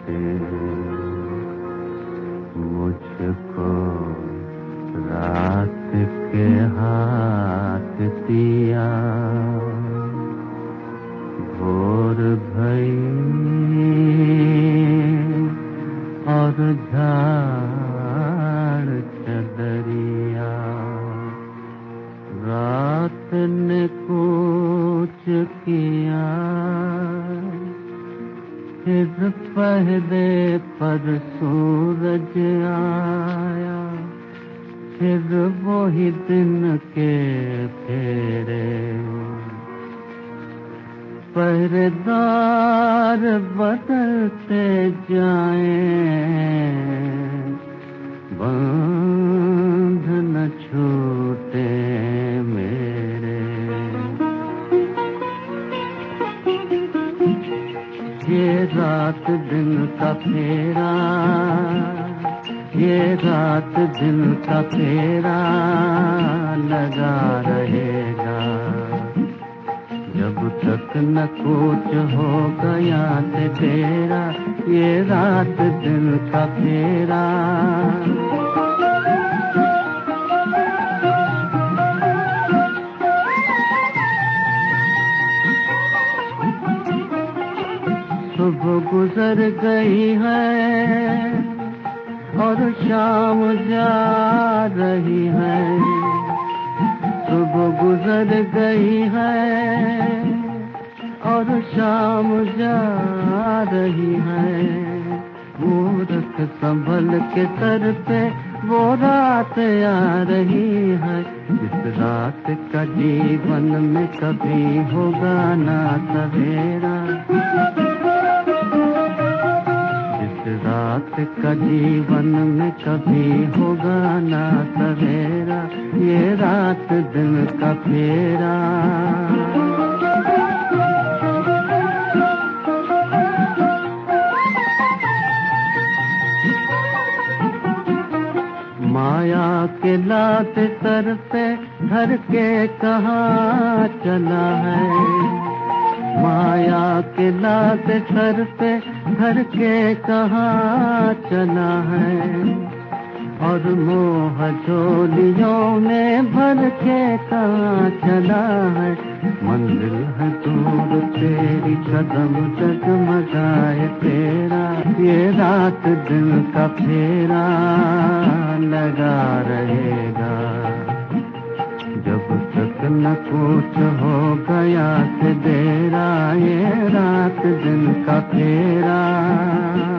मुझको रात के हाथ दिया, भोर भई और झाड़ चदरिया। रात ने कूच किया, फिर पहले पर सूरज आया, फिर वही दिन के फेरे। पहरेदार बदलते जाएं, बंध न छूटे मेरे। ये रात दिन का फेरा, ये रात दिन का फेरा लगा रहेगा, जब तक न कूच हो गया से तेरा। ये रात दिन का फेरा। सुबह गुजर गई है और शाम जा रही है। सुबह गुजर गई है और शाम जा रही है। मूर्ख संभल के सर पे वो रात आ रही है। इस रात का जीवन में कभी होगा ना सवेरा। इस रात का जीवन में कभी होगा ना सवेरा। ये रात दिन का फेरा। माया के लात सर पे धर के कहाँ चला है। माया के लात सर पे धर के कहाँ चला है। और मोह झोलियों में भर के कहाँ चला है। मंजिल है दूर तेरी कदम जगमगाए तेरा। ये रात दिन का फेरा लगा रहेगा, जब तक न कुछ हो गया से देरा। ये रात दिन का फेरा।